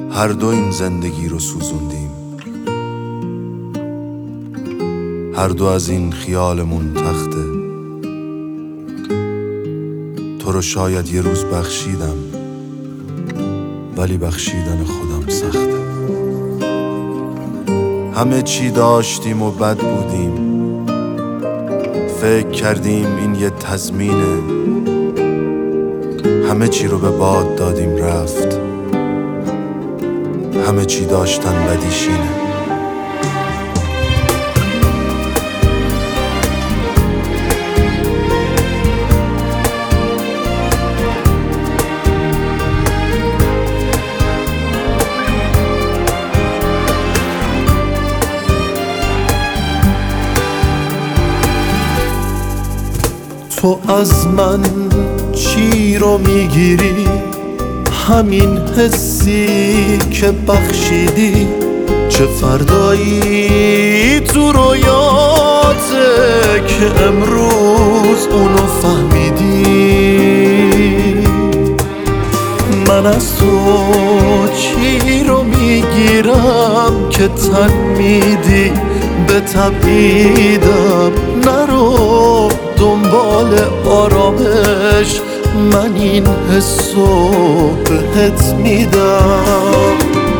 هر دو این زندگی رو سوزوندیم، هر دو از این خیالمون تخته. تو رو شاید یه روز بخشیدم، ولی بخشیدن خودم سخته. همه چی داشتیم و بد بودیم، فکر کردیم این یه تضمینه. همه چی رو به باد دادیم رفت، همه چی داشتن بدیشینه. تو از من چی رو میگیری؟ همین حسی که بخشیدی. چه فردایی تو رویاته که امروز اونو فهمیدی؟ من از تو چی رو میگیرم که تن میدی به تبعیدم؟ نرو دنبال آرامش، من این حسو بهت میدم.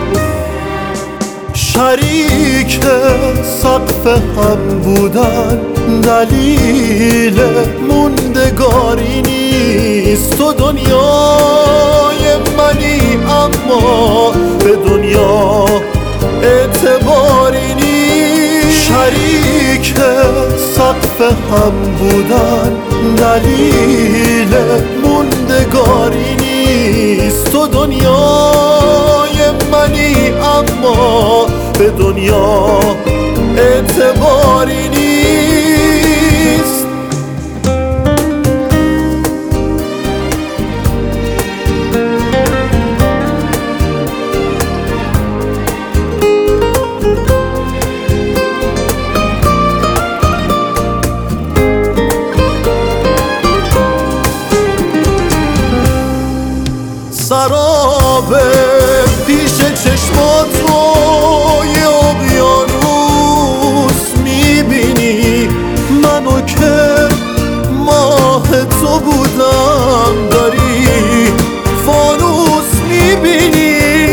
شریک سقف هم بودن دلیل موندگاری نیست. تو دنیای منی اما به دنیا اعتباری نیست. شریک سقف هم بودن دلیل موندگاری نیست. تو دنیای منی اما به دنیا اعتباری نیست. سرابه پیش چشماتو یه اقیانوس میبینی. منو که ماه تو بودم داری فانوس میبینی.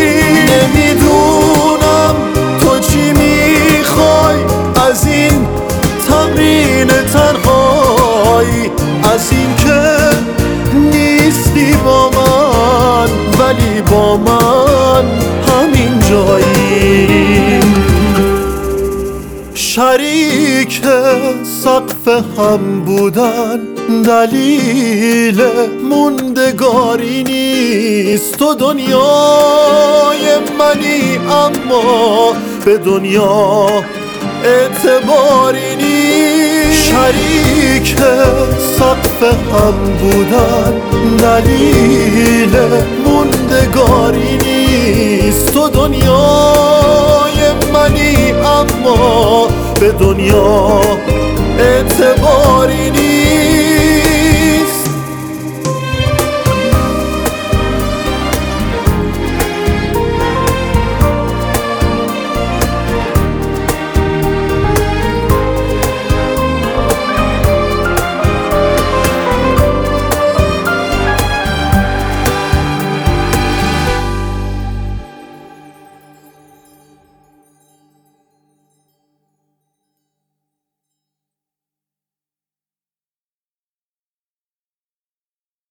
نمیدونم تو چی میخوای از این تمرین تنهایی، از این که نیستی با من ولی با من همین جایی. شریک سقف هم بودن دلیل موندگاری نیست. تو دنیای منی اما به دنیا اعتباری نیست. شریک سقف هم بودن دلیل موندگاری نیست. تو دنیای منی اما به دنیا